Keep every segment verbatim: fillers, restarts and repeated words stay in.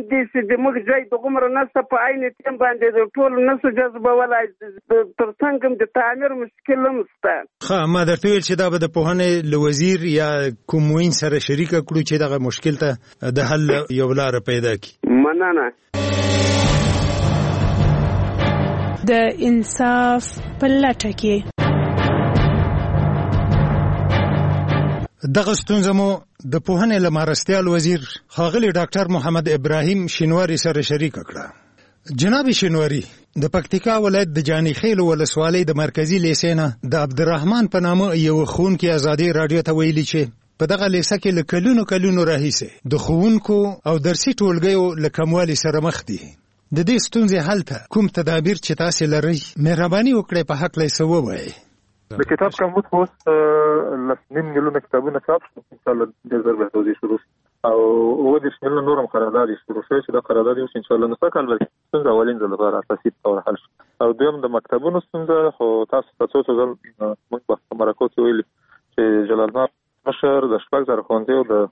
دي چې د موږ ځای د عمر نسته په عین ټیم باندې د ټول نسو جذبولای تر څنګه د تعمیر مشکل هم شته. ښه ما درته ویل چې دا به د پوهنې له وزیر یا کوم وین سره شریکه کړو چې دغه مشکل ته د حل یو لاره پیدا کړي. مننه. د انصاف په لټه کې دغه ستونزه مو د پوهنې له مرستیال وزیر ښاغلي ډاکټر محمد ابراهیم شینواري سره شریکه کړه. جناب شینواري د پکتیکا ولایت د جاني خیل ولسوالۍ د مرکزی لیسې نه د عبدالرحمن په نامه یو ښوونکی ازادي رادیو ته ویلي چې په دغه لیسه کې له کلونو کلونو راهیسې د ښوونکو او درسي ټولګیو له کموالي سره مخ دي. د دې ستونزې حل ته کوم تدابیر چې تاسې لرئ مهرباني وکړئ په حق له څه ووایئ. د کتاب کمبود خو لس نیم میلیونه کتابونه چاپ شو انشاءالله ډېر ژر به توضیح شروع شي او اووه دېرش میلیونه نور هم قرارداد یې شروع شوی چې دا قرارداد یې انشاءالله نو سږ کال به ستونزه اولین ځل لپاره اساسي طور حل شي. او دویم د مکتبونو ستونزه خو تاسو ته څو څو ځل موږ په مرکو کې ویلي چې جلال آباد مشر د شپږ زره ښوونځیو د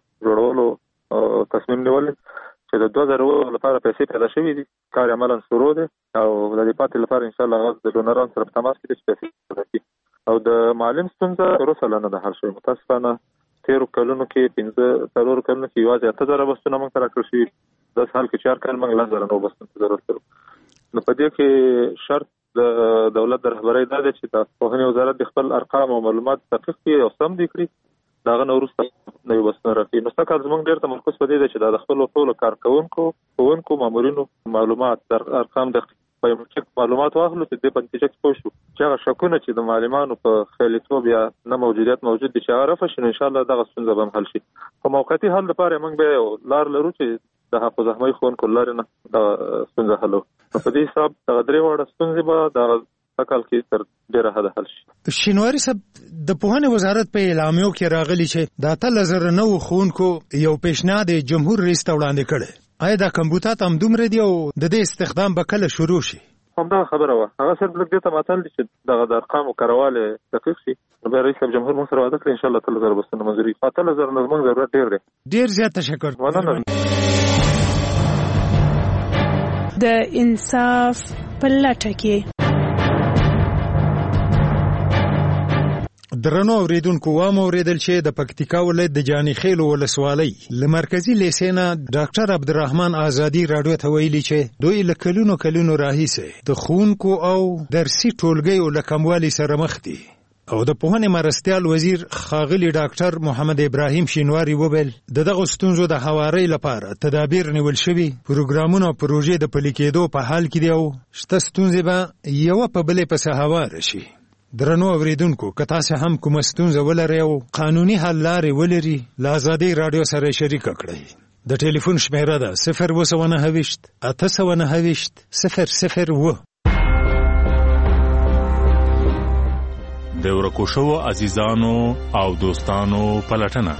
جوړولو تصمیم نیولی چې د دوه زره اووه لپاره پیسې پیدا شوي دي. کار عملا شروع دی او د دې پاتې لپاره انشاءالله هغه د ډونرانو سره په تماس کې دي چې پیسې پیدا کړي. او د معلم ستونزه وروسته لا نه ده حل شوې. متاسفانه تېرو کلونو کې پنځه څلورو کلونو کې یوازې اته زره بستونه موږ ته راکړل شوي. داسې حال کې چې هر کال موږ لس زره نوو بستونو ته ضرورت لرو. نو په دې کې شرط د دولت د رهبرۍ دا دی چې د پوهنې وزارت د خپل ارقام او معلومات تحقیق کړي او سم دي کړي د هغه نه وروسته نوي بستونه راکړي. نو سږ کال زموږ ډېر تمرکز په دې دی چې دا د خپلو ټولو کارکوونکو ښوونکو مامورینو معلومات ارقام د بایومټریک معلومات واخلو چې د په نتیجه کې پوه شو چې هغه شکونه چې د معلمانو په خیلیتوب یا نه موجودیت موجود دي چې هغه رفع شي نو انشاءالله دغه ستونزه به هم حل شي. په موقتي حل لپاره موږ به یو لار لرو چې د حافظ احمدي ښوونکو لارې نه دغه ستونزه حلو. نو په دې حساب دغه درې واړه ستونزې به دغه سږ کال کې تر ډېره حده حل شي. شینواري صاحب د پوهنې وزارت په اعلامیو کې راغلي چې د اتلس زره نوو ښوونکو یو پیشنهاد جمهور رئیس ته وړاندې کړی. آیا دا کمبوتات هم دومره دي او د دې استخدام به کله شروع شي؟ همدغه خبره وه. هغه صرف لږ دې ته ماتل دي چې دغه د ارقامو کاروالی دقیق شي. نو بیا رئیس صاحب جمهور موږ سره وعده کړې انشاءالله اتلس زره بستونه منظوري کړي. اتلس زره نه زموږ ضرورت ډېر دی. ډېر زیات تشکر. مننه. د انصاف په لټه کې درنو اوریدونکو وام اوریدل چې د پکتیکا ولایت د جاني خیل ولسوالۍ له مرکزی لیسې نه ډاکټر عبدالرحمن ازادي رادیو ته ویلي چې دوی له کلونو کلونو راهیسې د ښوونکو او درسي ټولګیو له کموالي سره مخ دي. او د پوهنې مرستیال وزیر ښاغلي ډاکټر محمد ابراهیم شینواري وویل د دغو ستونزو د هوارۍ لپاره تدابیر نیول شوي، پروګرامونه او پروژې د پلي کېدو په حال کې دي او شته ستونزې به یوه په بلې پسې هواره شي. درنو اوریدونکو که تاسو هم کومه ستونزه ولرئ او قانوني حل لارې ولري له ازادي رادیو سره شریکه کړئ. د ټلیفون شمیره ده صفر اوه سوه نهه ویشت اته سوه نهه ویشت صفر صفر اوه. د ورکو شوو عزیزانو او دوستانو پلټنه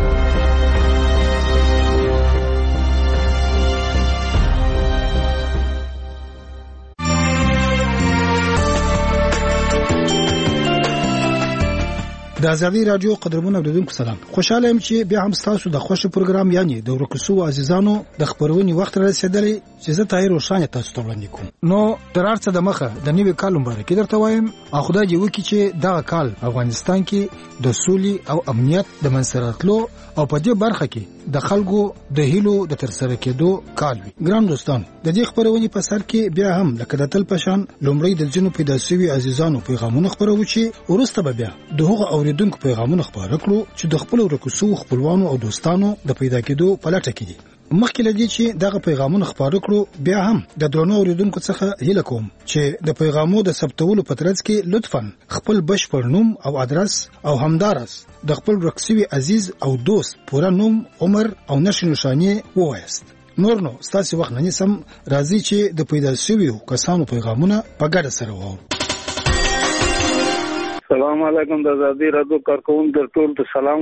د ازادي رادیو قدرمن اوریدونکو سلام. خوشاله یم چې بیا هم تاسو د خوښ پروګرام یعنی د ورکوسو عزیزانو د خبرونې وخت را رسیدلی چې زه طاهر روشان تاسو ته وړاندې کوم. نو درارڅه د مخه د نوي کال مبارکي درته وایم او خدای دې وکړي چې دغه کال افغانستان کې د سولې او امنیت د منصراتلو او په دې برخه کې د خلکو د هیلو د ترسره کېدو کال وي. ګران دوستان د دې خبرونې په سر کې بیا هم لکه د تل پشان لومړی د ځینو پیدا شوي عزیزانو پیغامونه خبرو چې وروسته به بیا د هغو اوریدونکو پیغامونه خبره کړو چې د خپل ورکوسو خپلوانو او دوستانو د پیدا کېدو په لټه کې دي. مخکې لدی چې دغه پیغامونه خبره کړو بیا هم د درنو اوریدونکو څخه هیله کوم چې د پیغامو د ثبتولو په ترڅ کې لطفاً خپل بشپړ نوم او ادرس او همدارس د خپل ورکسوي عزیز او دوست پوره نوم، عمر او نښه نښانې ووایاست. نور نو ستاسو وخت نه نیسم، راځي چې د پیدا شویو کسانو پیغامونه په ګډه سره واورو. السلام علیکم د ازادي رادیو کارکونکو ټول ته سلام وایم.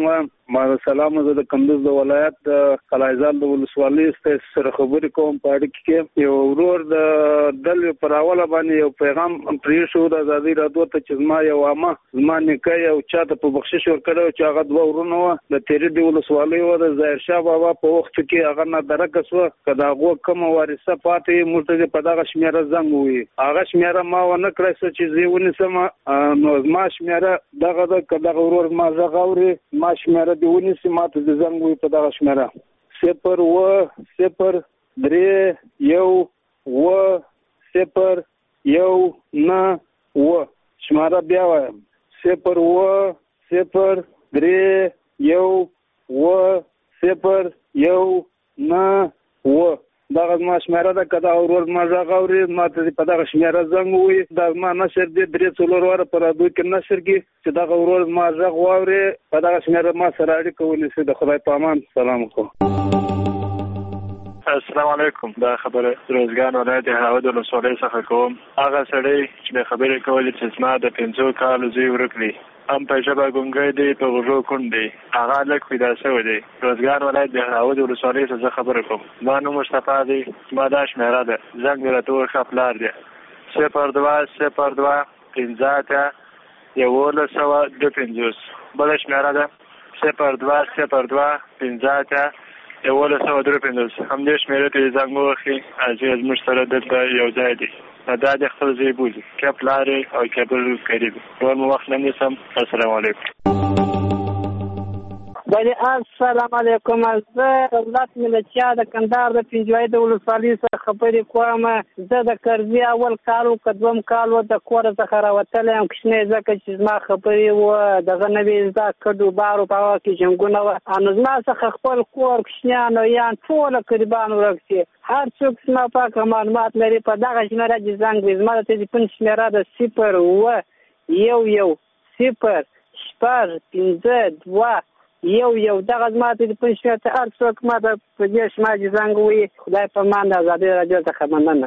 ما سلام زه د کندوز د ولایت د قلعهزال د ولسوالۍ سره خبرې کوم په اړه کې یو ورور د دلې پر اوله باندې یو پیغام پرې شو د ازادي رادیو ته چې ما یو عامه زما نیکه یو چاته په بخشش ورکړو چې هغه دوه ورونه و د تیری د ولسوالۍ و د ظاهر شاه بابا په وخت کې هغه نه درکه سو کدا هغه کوم وارثه پاتې موږ په دغه شمیره زنګ وي هغه شمیره ما ونه کړی چې زیونی سم نو ما شمیره دغه د کدا ورور ما زغوري ما شمیره دیونی سم ماته د زنګ وي په دغه شمیره صفر و صفر درې یو و صفر یو نه و شماره بیا وایم صفر و صفر درې یو و صفر یو نه و دغه ما شمیره ده کدا ورور ما زغوري ماته په دغه شمیره زنګ وي دا ما نشر دي درې څلور واره پر دوی کې نشر کې چې دغه ورور ما زغ واوري په دغه شمیره ما سره اړیکه ونیسي د خدای په امان سلام علیکم. السلام علیکم. دا خبره روزګان ولایت هاود ولسوالۍ څخه کوم. هغه سړی چې خبرې کولې چې زما د پنځو کالو زوی ورکړي هم په ژبه ګونګی دی په غوږو کوڼ دی هغه لږ پیدا شوی دی. روزګان ولایت د هاود ولسوالۍ څخه زه خبره کوم. زما نوم مصطفی دی. زما دا شمېره ده زنګ مې راته وښه پلار دی صفر دوه صفر دوه پنځه اتیا یولس سوه دوه پنځوس. بله شمېره ده صفر دوه صفر دوه پنځه اتیا یولس سوه دوه پنځوس. همدې شمېرې ته یې زنګ ووهئ هغې زموږ سره دلته یو ځای دی. دا د خپل ځای بولي که پلار او که بل قریب نور مو وخت نه نیسم. السلام علیکم. بله السلام علیکم. زه دولت ملچیا د کندهار د پنجوایي د ولسوالۍ څخه خبرې کوم. زه د کرزي اول کال و که دوم کال و د کوره څخه راوتلی یم کوچنی ځکه چې زما خبرې وه دغه نوې زده کډو بارو په هغه کې جنګونه وه نو زما څخه خپل کور کوچنیان او یان ټوله قریبان ورک شي. هر څوک زما پاکه معلومات لري په دغه شمېره چې زنګ وي. زما د تلیفون شمېره ده صفر اوه یو یو صفر شپږ پنځه دوه یو یو. دغه زما تلیفون شمېره ته هر څوک ما ته په دې شمېره چې زنګ ووهي خدای په امان د ازادي راډیو څخه مننه.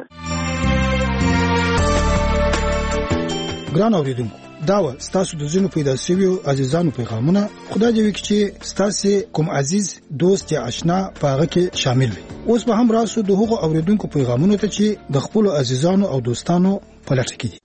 ګران اورېدونکو دا و ستاسو د ځینو پیدا شویو عزیزانو پیغامونه. خدای دې وکړي چې ستاسو کوم عزیز دوست یا آشنا په هغه کې شامل وي. اوس به هم راسو د هغو اوریدونکو پیغامونو ته چې د خپل عزیزانو او دوستانو په لټه کې دي.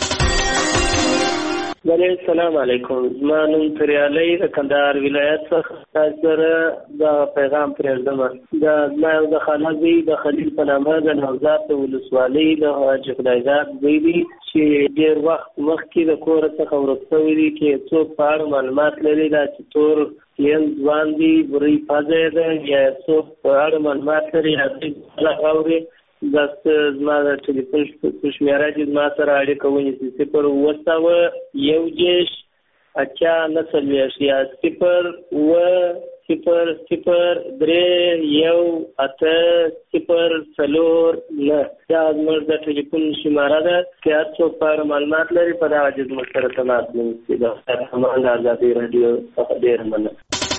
بله السلام علیکم. زما نوم تریالی د کندهار ولایت څخه تاسو سره دا پیغام پرېږدم. دا زما یو د خاله زوی د خلیل په نامه د نوزاد د ولسوالۍ د حاجي خدایزاد زوی دی چې ډېر وخت مخکې د کوره څخه ورک شوی دی چې څوک په اړه معلومات لري دا چې تور ین ځوان دی بري پازه ده یا څوک په اړه معلومات لري هغه اوري دا زما د ټلیفون شمېره چې زما سره اړیکه ونیسي صفر اووه سوه یو دېرش اتیا نه څلوېښت یا صفر اووه صفر صفر درې یو اته صفر څلور نه. دا زموږ د ټلیفون شمېره ده که هر څوک په اړه معلومات لري په دغه چې زموږ سره تماس ونیسي. د خیر امان د ازادي راډیو څخه ډېره مننه.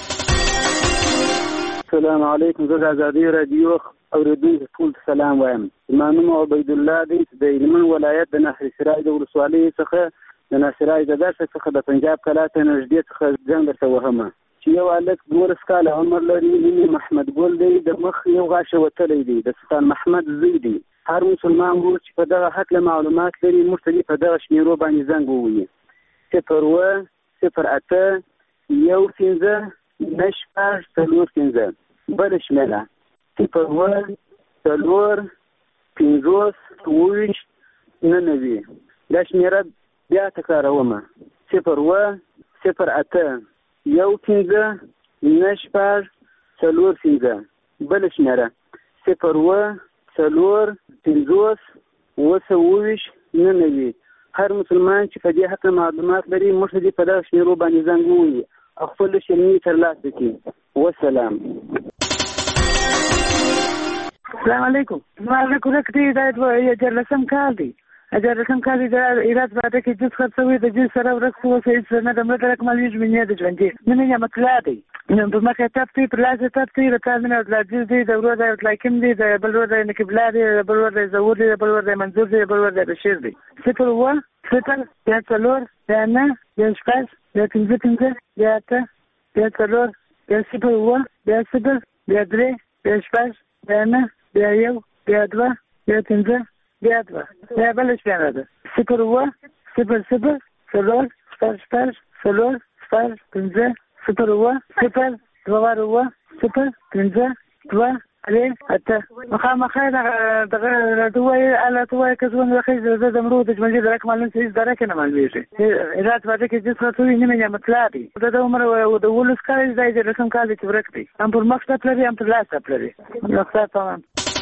السلام علیکم. زه د ازادي راډیو اوریدونکو ټول سلام وایم. زما نوم عبید الله دی چې د هلمند ولایت د نهر سراج د ولسوالۍ څخه د نهر سراج د دښته څخه د پنجاب کلا ته نږدې څخه زنګ درته وهمه چې یو هلک دولس کاله عمر لري. نوم یې محمد ګل دی. د مخ یو غاښ وتلی دی. د سلطان محمد زوی دی. هر مسلمان ورور چې په دغه هکله معلومات لري موږ ته په دغه شمېرو باندې زنګ ووهي صفر اووه صفر اته یو پنځه نه شپږ څلور پنځه. بله شمېره صفر اووه څلور پنځوس اووه نه نوي. دا شمېره بیا تکرارومه صفر اووه صفر اته یو پنځه نه شپږ څلور پنځه. بله شمېره صفر اووه څلور پنځوس اووه سوه اووه نه نوي. هر مسلمان چې په دې حق معلومات لري موږ دې په دغه شمېرو باندې زنګ ووهي او خپل شرمي ترلاسه کړي. والسلام. السلام علیکم. زما هلک ورک دی. دا دیارلسم کال دی. دیارلسم کال دی. د هرات باده کې جز خرڅوي د جز سره ورک شو. اوس هېڅ نه د مړه د رقم لویږي مینې د ژوندي مینې نعمت الله دی. په مخ یې تپ دی پر لاس یې تپ دی د تا مینه ورته عزیز دی. د ورور دی ورته حکیم دی. د بل ورور دی نقیب الله دی. د بل ورور دی ظهور دی. د بل ورور دی منظور دی. د بل ورور دی بشیر دی. صفر اووه صفر بیا څلور بیا نه بیا شپږ بیا پنځه پنځه بیا اته بیا څلور بیا صفر اوه بیا صفر بیا درې بیا شپږ بیا نه بیا یو بیا دوه بیا پنځه بیا دوه بیا بله شمېره ده صفر اوه صفر صفر څلور شپږ شپږ څلور شپږ پنځه صفر اوه صفر دوه واره اوه صفر پنځه دوه درې اته مخامخ دغه راته ووایي هله ته ووایه که زه ونرخیږي زه د مرو د ژوندي د رقم معلوم هېڅ درکې نه معلومېږي هرات باټه کې جس راته وایي نیمه نیمه طلا دی د ده عمر د اوولس کاله دی دا د رسم کال دی چې ورک دی هم پر مخ ته پلري هم پر لاس ته پلري رخصت تمام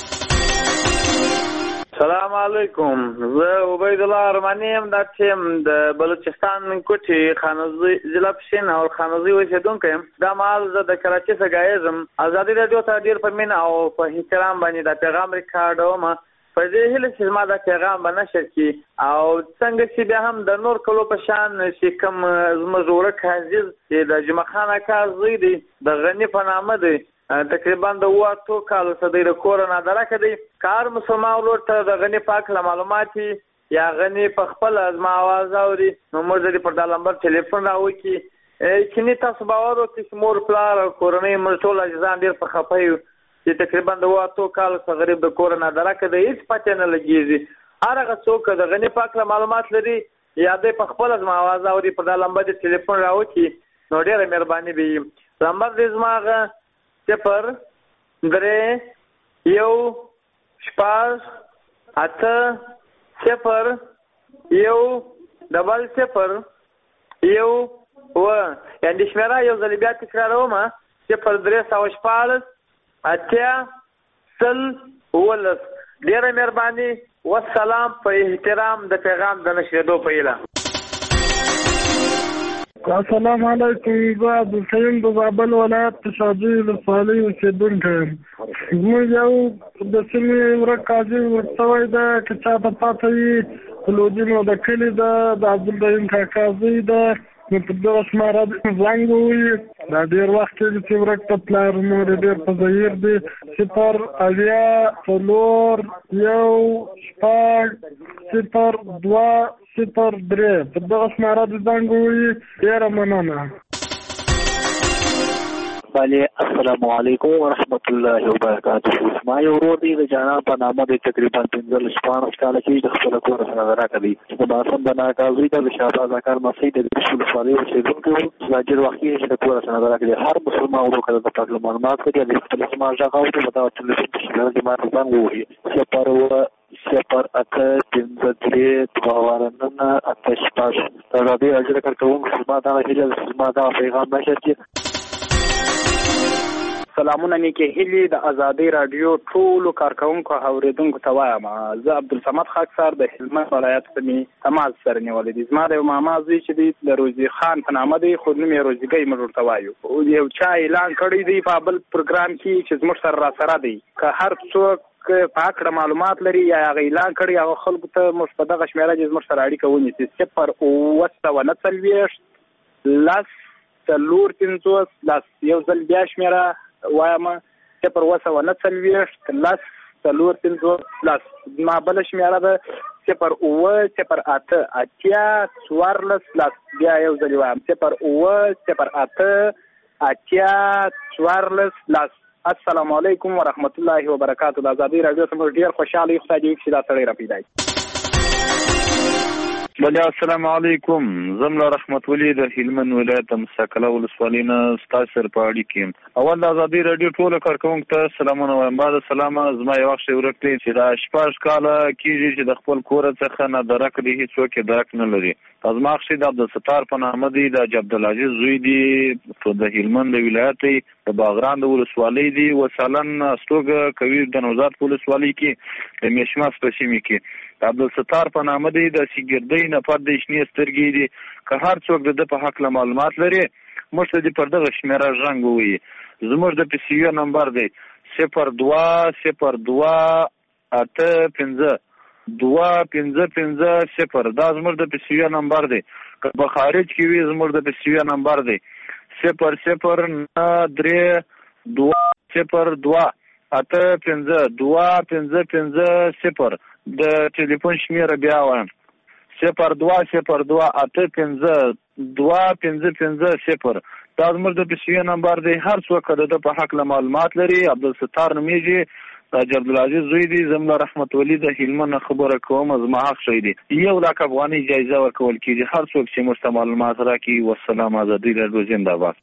سلام علیکم زه عبید الله ارمانی یم دا چې د بلوچستان کوټې خانوزي ضلع پښین او خانوزي اوسېدونکی یم دا مهال زه د کراچۍ څخه ګایږم ازادي راډیو ته ډېر په مینه او په احترام باندې دا پیغام ریکارډوم په دې هیله چې زما دا پیغام به نشر کړي او څنګه چې بیا هم د نور کلو په شان چې کوم زموږ ورک عزیز چې د جمعه خان اکا زوی دی د غني په نامه دی تقریبا د اوه اتو کالو څخه دی د کوره نادرکه دی کار مسلمان ورور ته د غني پاک له معلوماتي یا غني په خپل زما आवाज اوري نو موږ دې پر دا نمبر ټلیفون راوکي کینی تاسو باور وکړئ چې مور پلار او کورنۍ موږ ټول اجزان ډېر په خفه یو چې تقریبا د اوه اتو کالو څخه غریب د کوره نادرکه دی هېڅ پته نه لګېږي هر هغه څوک د غني پاک له معلومات لري یا دی په خپل زما आवाज اوري پر دا نمبر دې ټلیفون راوکي نو ډېره مهرباني به وي نمبر دې زما صفر درې یو شپږ اته صفر یو ډبل صفر یو اوه یعنې شمېره یو ځل بیا تکراروم صفر درې سوه شپاړس اتیا سل اوولس ډېره مهرباني والسلام په احترام د پیغام د نشرېدو په هیله السلام علیکم زه عبدالکریم د زابل ولایت تشاجي ولسوالۍ اوسېدونکی یم زموږ یو د سیمې ورک قاضي ورک شوی ده که چا ته پاته وي کلودي نو د کلي ده د عبدالرحیم کاکا زوی ده نو په دغه شماره زنګ ووایي دا ډېر وخت کېږي چې ورک ته پلار نور یې ډېر په ظهیر دی صفر اویا څلور یو شپږ صفر دوه صفر درې په دغه شماره د زنګ ووایي ډېره مننه بله السلام علیکم ورحمت الله وبرکاته ما یو ورور دی د جانان په نامه دی تقریبا پنځلس شپاړس کاله کېږي د خپله کوره څخه راکه دی د باسم د ناکازوي ته د شهباز اکار مسۍ د ولسوالۍ اوسېدونکی و دا ډېر وخت کېږي چې د کوره څخه راکه دی هر مسلمان ورور که د پاک له معلومات کوي د خپل زما غږ اوري په دغه ټلیفون په شمېره دې ما ته زنګ ووهي صفر اوه صفر اته پنځه درې دوه واره نهه اته شپږ د ازادۍ راډیو د کارکوونکو زما دغه هیله ده چې زما دغه پیغام نشر کړي سلامونه نیکې هیلې د ازادۍ راډیو ټولو کارکوونکو او اورېدونکو ته وایم زه عبدالصمد خاکسار د هلمند ولایت څخه مې تماس سره نیولی دی زما د یو ماما زوی چې دی د روزي خان په نامه دی خو نوم یې روزیګۍ موږ ورته وایو یو چا اعلان کړی دی په بل پروګرام کې چې زموږ سره راسره دی که هر څوک په هکله معلومات لري یا هغه اعلان کړي هغه خلکو ته موږ په دغه شمېره کې زموږ سره اړیکه ونیسي صفر اوه سوه نه څلوېښت لس څلور پنځوس لس یو ځل بیا شمېره وایم صفر اوه سوه نه څلوېښت لس څلور پنځوس لس زما بله شمېره ده صفر اوه صفر اته اتیا څوارلس لس بیا یو ځل وایم صفر اوه صفر اته اتیا څوارلس لس السلام علیکم ورحمت الله وبرکاتو د ازادۍ راډیو څخه موږ ډېر خوشحاله یو خدای دې وکړي چې دا سړی را پیدا کړي بله السلام علیکم زملا رحمت ولی د هلمند ولایت د مساکله ولسوالۍ نه ستاسو سره په اړیکه یم اول د ازادۍ راډیو ټولو کارکوونکو ته سلامونه وایم بعد سلامه زما یو وخت ورک دی چې دا شپږ کاله کېږي چې د خپل کور څخه نه درک دی هېڅوک یې درک نه لري زما خشي د عبدالستار په نامه دی د عبدالعزیز زوی دی د هلمند د ولایت دی د باغران د ولسوالۍ دی وسالن استوګه کوي د نوزاد په ولسوالۍ کې د میشماس په سیمې کې د عبدالستار په نامه دی د سیګردۍ نه پات د شنې سترګې دي که هر څوک د ده په هکله معلومات لري موږ ته دې پر دغه شمېره زنګ ووایي زموږ د پي سی یو نمبر دی صفر دوه صفر دوه اته پنځه دوه پنځه پنځه صفر دا زموږ د پي سی یو نمبر دی که په خارج کې وي زموږ د پي سی یو نمبر دی صفر صفر نه درې دوه صفر دوه اته پنځه دوه پنځه پنځه صفر د ټلیفون شمېره بیا وایم صفر دوه صفر دوه اته پنځه دوه پنځه پنځه صفر دا زموږ د پیسې نمبر دی. هر څوک د په حق له معلومات لري. عبدالستار نومیږي، حاجي عبدالعزیز زوی دی. زملا رحمت ولی د هلمند خبره کوم، زما حق شوی دی. یو لاک افغاني جایزه ورکول کیږي هر څوک چې موږ ته معلومات راکړي. والسلام. ازادي راډیو زنده باد.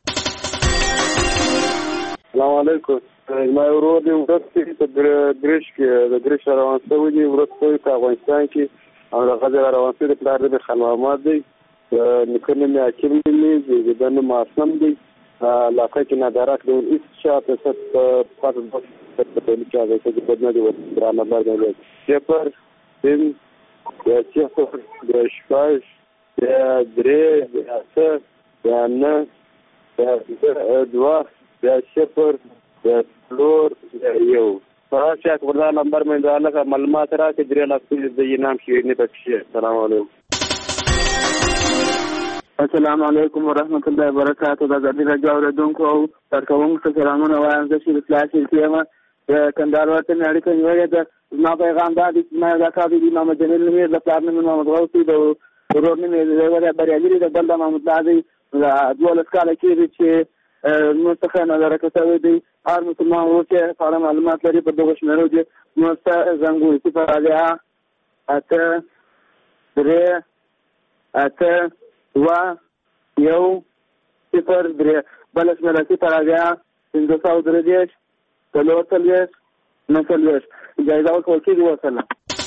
السلام علیکم. ما ورور دی ورته په درش کې د درش روان شوی دی ورته په افغانستان کې او د غزل روان شوی د پلار د خلوامات دی. نکنه مې حکیم دی د دنه ماسم دی لاکه کې نادرک دی هیڅ شاته ست پاتې په دې کې هغه چې په دې وخت درانه باندې صفر تین د صفر د شپږ د درې د اته د نه د دوه د صفر د څلور د یو په شاک وردا نمبر مې دا لکه معلومات راکې درې لاکه د نام شي نه پکې. السلام علیکم. السلام علیکم ورحمت الله وبرکاته. د ازادي راډیو اوریدونکو او کارکوونکو ته سلامونه وایم. زه چې اصلاحي کېما د کندهار ورته مې اړیکه نیولې ده. زما پیغام دا دی چې ما دا کار دی محمد جلیل نومې د پلار نوم محمد غوثي د ورور نوم یې د بریالي د بل د محمود لادي د دولس کاله کېږي چې مستخه نظر کتوي دی. هر مسلمان ورور چې فعال معلومات لري په دغه شمیرو کې مست زنګوي صفر علیا اته درې اته و یو صفر درې بل شمیره صفر علیا پنځه سوه درې دېرش څلور څلوېښت نهه څلوېښت. جایزه ورکول کېږي. وسلام.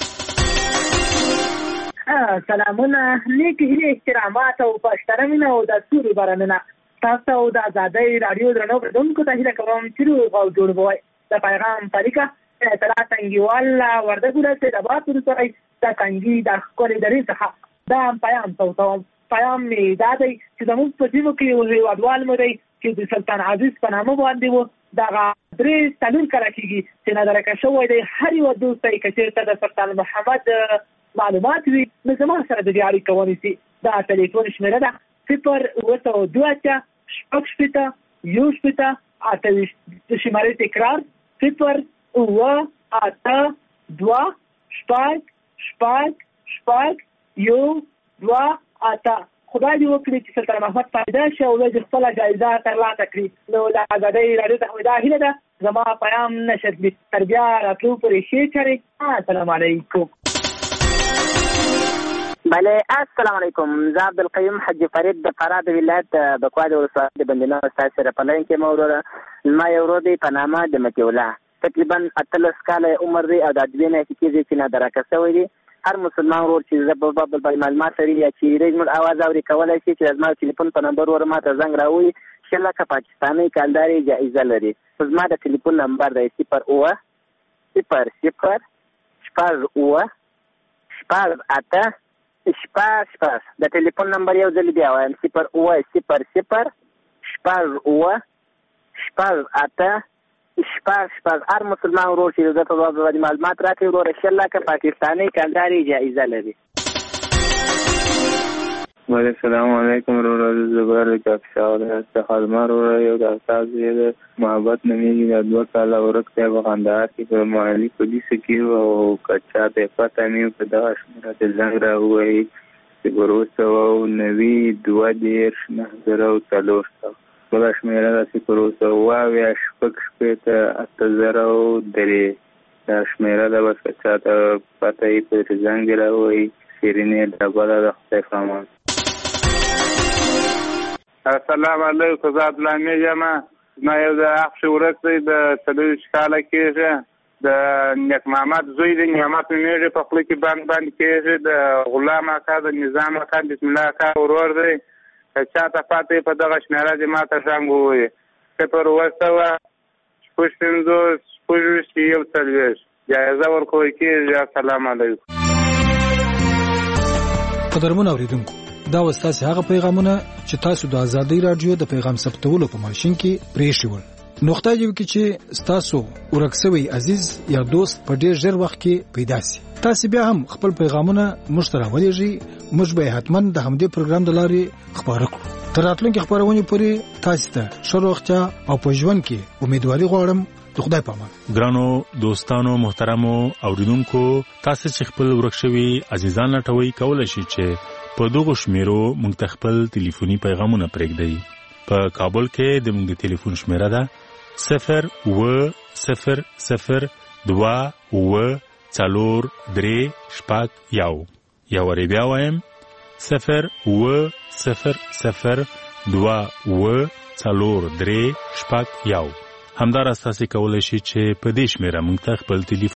سلامونه، نیک هیلې، احترامات او پښتنه مینه او د سوري بارانونه تاسو او د ازادۍ راډیو درنو اوریدونکو ته هیله کوم چې روغ او جوړ وئ. د پیغام طریقه اطلاع څنګهواله وردګو ته د باد پر سره د کنګي د ښکلې درې څخه دا پیغام توتوم. پیغام مې دا دی چې زموږ په سیمو کې یو هېوادوال مو دی چې د سلطان عزیز په نامه باندې و. دغه درې څلور کاله کېږي چې نادرکه شوی دی. هر یوه دوست یې که چېرته د سلطان محمد معلومات وي نو زما سره د دې اړیکه ونیسي. دا ټلیفون شمېره ده صفر اوه سوه دوه اتیا شپږ شپېته یو شپېته اته ویشت. د شمارې تکرار صفر اوه اته دوه شپږ شپږ شپږ یو دوه اته. خدای دې وکړي چې سلطان محمد پیدا شي او د خپل جایزه ترلاسه کړي. نو د ازادۍ راډیو ته دا هیله ده زما پیغام نشر کړي. تر بیا راتلو پورې شیر کړئ. السلام علیکم. بله السلام علیکم. زه عبدالقیوم حاجي فرید د فراه د ولایت بکوا د ولسوالۍ د بندینا استاد سره په لاین کې موروره زما یو ورور دی په نامه د متي الله. تقریبا اتلس کاله عمر دی او د دوې میاشتې کېږي چې نادرکه شوی دی. هر مسلمان ورور چې زه په باب بل معلومات لري یا چې ریډ موږ आवाज اوري کولای شي چې زما ټلیفون په نمبر ور ماته زنګ راوړي. شل لکه پاکستاني کالداري جایزه لري. زما د ټلیفون نمبر دی صفر اوه صفر صفر شپږ اوه شپږ اته شپږ شپږ. د ټلیفون نمبر یو ځل بیا وایم صفر اوه صفر صفر شپږ اوه شپږ اته شپږ شپږ. هر مسلمان ورور چې د په باب معلومات راکړي وروره شل لکه پاکستاني کالداري جایزه لري. السلام علیکم وروره. زبر کاکشاور څخه زما وروره یو د استاد د محبت نومیږي. د دوه کاله ورک دی په کندهار کې په محلي پولیسو کې او کچا ته پته نه په دغه شمېره د زنګ راووایي چې وروسته او نوي دوه دېرش نهه زره او څلور سوه. بله شمېره ده صفر اوه سوه اوه اویا شپږ شپېته اته زره او درې. دا شمېره ده بس که چا ته پته یې پرې زنګ دې راووایي. شیرینې ډبله د خدای په امان. السلام علیکم. زه عبدالحمید یم. زما یو د اخ ورک دی د څلوېښت کاله کېږي. د نیک محمد زوی دی. نعمت نومېږي. په خوله کې بند بند کېږي. د غلام اکا د نظام اکا بسم الله اکا ورور دی. که چا ته پاتې په دغه شمېره دې ما ته زنګ ووایي صفر اوه سوه شپږ پنځوس شپږ ویشت یو څلوېښت. جایزه ورکول کېږي. السلام علیکم. قدرمن اوریدونکو دا و ستاسې هغه پیغامونه چې تاسو د ازادۍ راډیو د پیغام ثبتولو په ماشین کې پرېښي ول. نو خدای دې وکړي چې ستاسو ورک شوی عزیز یا دوست په ډېر ژر وخت کې پیدا شي. تاسو بیا هم خپل پیغامونه موږ ته راولېږئ. موږ به حتما د همدې پروګرام د لارې خپاره کړو. تر راتلونکي خپرونې پورې تاسو ته ښه روغتیا او په ژوند کې امیدواري غواړم. د خدای په امان. ګرانو دوستانو محترمو اوریدونکو تاسو چې خپل ورک شوی عزیزان لټوي کولای شي چې په دغه شمیرو موږ ته خپل ټلیفوني پیغامونه پرېږدئ په کابل کې د موږ ټلیفون شمیره ده صفر و صفر صفر دوا و څلور درې شپږ یو یا ورې بیا وایم صفر و صفر صفر دوا و څلور درې شپږ یو همدارس تاسو کولای شئ چې په دې شمیره موږ ته خپل ټلیفون